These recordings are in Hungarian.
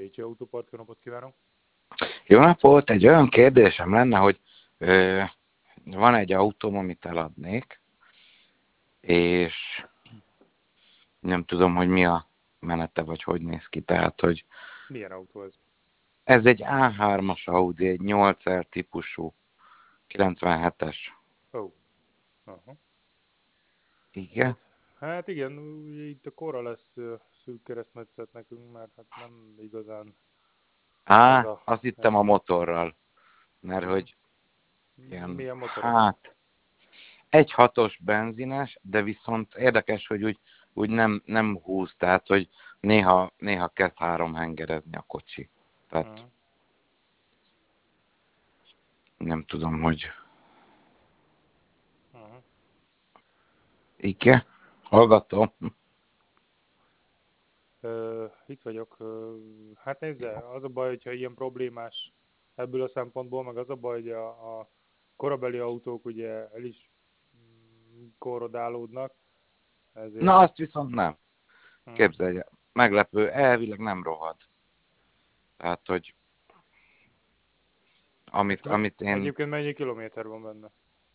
Récsi Autópart, jó napot kívánok! Jó napot! Egy olyan kérdésem lenne, hogy ö, van egy autóm, amit eladnék, és nem tudom, hogy mi a menete, vagy hogy néz ki. Tehát, hogy Milyen autó ez? ez egy A3-as Audi, egy 8R típusú, 97-es. Ó, aha. Igen? Hát igen, itt a korra lesz szűk keresztmetszet nekünk, mert hát nem igazán ez a... Azt Ez, hittem a motorral, mert igen. hogy ilyen, Milyen motoros? hát, egy hatos benzines, de viszont érdekes, hogy úgy nem húz, tehát, hogy néha kezd háromhengerezni a kocsi. Tehát Uh-huh. nem tudom, hogy Uh-huh. igen, hallgatom. Itt vagyok. Hát nézze, az a baj, hogyha ilyen problémás ebből a szempontból, meg az a baj, hogy a korabeli autók ugye el is korrodálódnak, Na, ezért... azt viszont nem. Uh-huh. Képzelj, meglepő, elvileg nem rohad. Tehát, hogy És amit én egyébként mennyi kilométer van benne?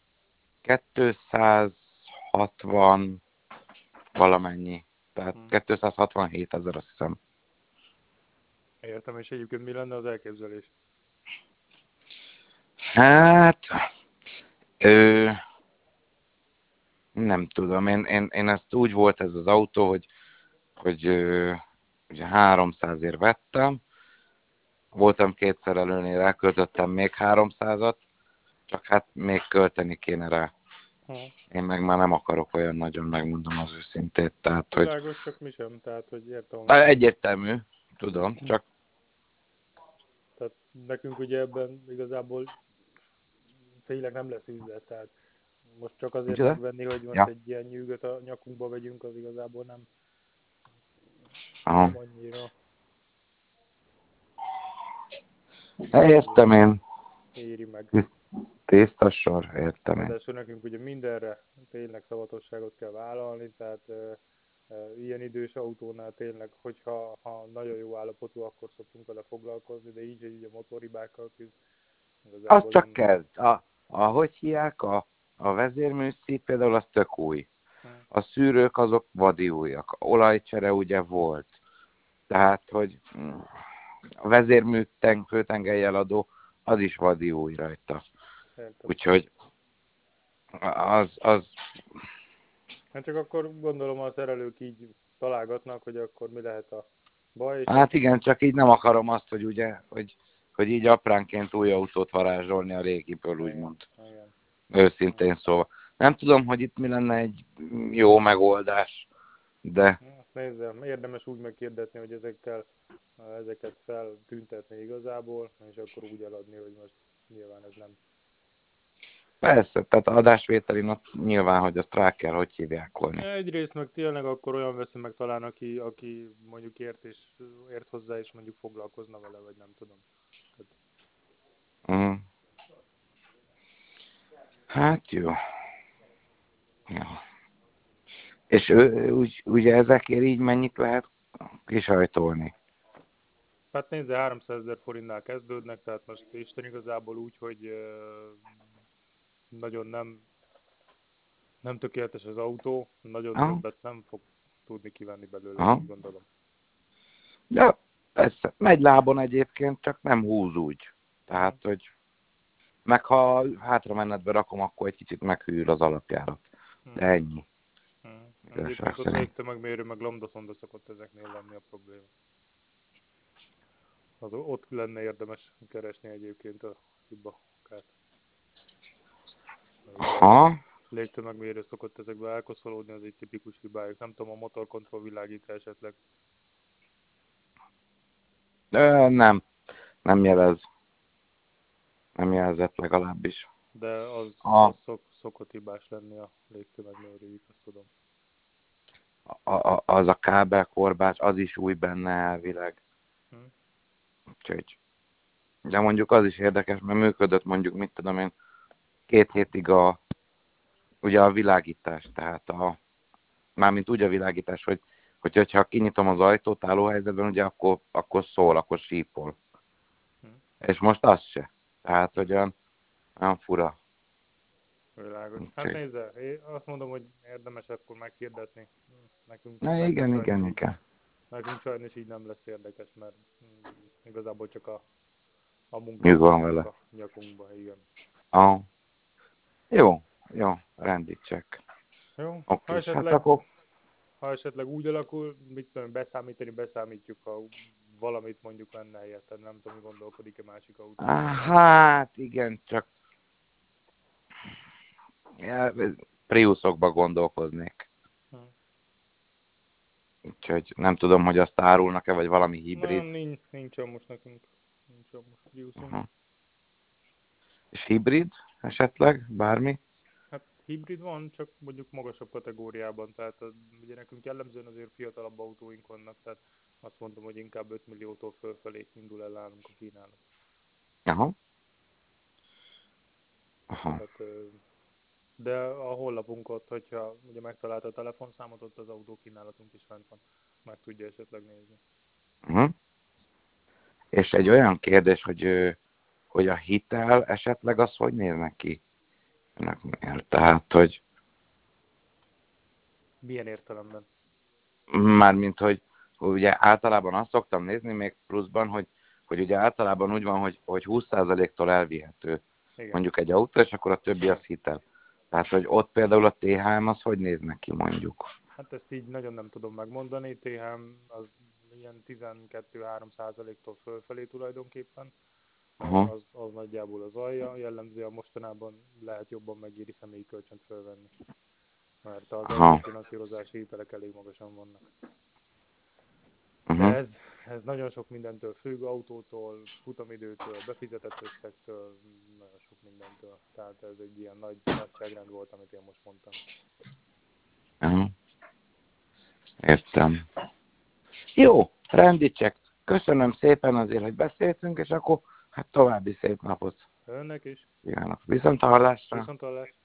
260 valamennyi, tehát Hm. 267 000, azt hiszem. Értem, és egyébként mi lenne az elképzelés? Hát, ö, nem tudom, én ezt úgy volt ez az autó, hogy ugye 300-ért vettem, voltam kétszer előnél, elköltöttem még 300-at, csak hát még költeni kéne rá. Hm. Én meg már nem akarok olyan nagyon, megmondom az őszintét, tehát, hogy Világos, csak mi sem, tehát, hogy értem, amit mond. egyértelmű, tudom, csak Tehát nekünk ugye ebben igazából tényleg nem lesz üzlet, tehát most csak azért micsoda? megvenni, hogy most Ja, egy ilyen nyűgöt a nyakunkba vegyünk, az igazából nem, aha. nem annyira, nem Értem annyira én, éri meg. tiszta sor, értem én. Ráadásul nekünk ugye mindenre tényleg szavatosságot kell vállalni, tehát ilyen idős autónál tényleg, hogyha nagyon jó állapotú, akkor szoktunk vele foglalkozni, de így a motorhibákkal küzd, Az igazából csak nem. kezd. Ahogy hiák, a vezérműszíj például az tök új. Hm. A szűrők azok vadi újak. Olajcsere ugye volt. Tehát, hogy a vezérmű főtengelyel adó, az is vadi új rajta. Értem. Úgyhogy az Hát csak akkor gondolom a szerelők így találgatnak, hogy akkor mi lehet a baj, és hát akkor... igen, csak így nem akarom azt, hogy ugye, hogy így apránként új autót varázsolni a régiből, Igen, úgymond. igen. Őszintén szóval. Nem tudom, hogy itt mi lenne egy jó megoldás, de Azt nézzem, érdemes úgy megkérdezni, hogy ezeket feltüntetni igazából, és akkor úgy eladni, hogy most nyilván ez nem. persze, tehát a adásvételin ott nyilván, hogy azt rá kell, hogy hívják volni. Egyrészt meg tényleg akkor olyan veszi meg talán, aki mondjuk ért hozzá, és mondjuk foglalkozna vele, vagy nem tudom. Tehát, Uh-huh. Hát jó. Jó. És ugye ezekért így mennyit lehet kisajtolni? hát nézze, 300 000 forintnál kezdődnek, tehát most Isten igazából úgy, hogy nagyon nem tökéletes az autó, nagyon Aha, többet nem fog tudni kivenni belőle, én aha. úgy gondolom. Ja, persze, megy lábon egyébként, csak nem húz úgy. Hm, Tehát, hogy meg ha hátra menetbe rakom, akkor egy kicsit meghűl az alapjárat. De hm, ennyi, igazság Egyébként ott szerint. légtömegmérő meg lambdaszonda szokott ezeknél lenni a probléma. Ott lenne érdemes keresni egyébként a hibakát. Ugye a Aha, légtömegmérő szokott ezekbe elkoszolódni, az egy tipikus hibájuk. Nem tudom, a motorkontroll világít esetleg. nem, nem jelez. Nem jelzett legalábbis. De A, szokott hibás lenni a légtömegmérőjük, azt tudom. az a kábelkorbács, az is új benne elvileg. Hm? Úgyhogy, de mondjuk az is érdekes, mert működött mondjuk, mit tudom én, 2 hétig ugye a világítás, tehát mármint úgy a világítás, hogy hogyha kinyitom az ajtót állóhelyzetben, ugye akkor szól, akkor sípol. És most az se. Tehát, hogy olyan fura. Világos. Hát Úgyhogy... nézze, én azt mondom, hogy érdemes akkor meghirdetni. Nekünk, Na igen. nekünk sajnos így nem lesz érdekes, mert igazából csak a munkánk Nyugodj van vele. a nyakunkba, igen. Ah. Jó, rendítsek. Jó, Oké, hát akkor... ha esetleg úgy alakul, mit tudom, beszámítjuk, ha valamit mondjuk lenne helyette, nem tudom, gondolkodik-e másik autó. Hát igen, csak Priusokba gondolkoznék. Úgyhogy nem tudom, hogy azt árulnak-e, vagy valami hibrid. Nincsen most nekünk. Nincsen most Priusunk. És hibrid esetleg? Bármi? Hát hibrid van, csak mondjuk magasabb kategóriában, tehát ugye nekünk jellemzően azért fiatalabb autóink vannak, tehát azt mondom, hogy inkább 5 milliótól fölfelé indul el nálunk a kínálat. Aha. Tehát, de a honlapunkon, hogyha ugye megtalálta a telefonszámot, ott az autókínálatunk is fent van, meg tudja esetleg nézni. És egy olyan kérdés, hogy a hitel esetleg az hogy néz neki? Tehát, hogy... Milyen értelemben? Mármint, hogy ugye általában azt szoktam nézni még pluszban, hogy ugye általában úgy van, hogy 20%-tól elvihető. Igen. Mondjuk egy autó, és akkor a többi az hitel. Tehát, hogy ott például a THM az hogy néz neki mondjuk? Hát ezt így nagyon nem tudom megmondani. THM az ilyen 12-3%-tól fölfelé tulajdonképpen. Az nagyjából az alja. Jellemzően mostanában lehet jobban megéri személyi kölcsönt fölvenni. Mert az autófinanszírozási hitelek elég magasan vannak. De ez nagyon sok mindentől függ, autótól, futamidőtől, befizetett összegtől, nagyon sok mindentől. Tehát ez egy ilyen nagy nagyságrend volt, amit én most mondtam. Értem. Jó, rendítsek. Köszönöm szépen azért, hogy beszéltünk, és akkor hát további szép napot. Önnek is. Kívánok. Viszonthallásra. Viszonthallásra.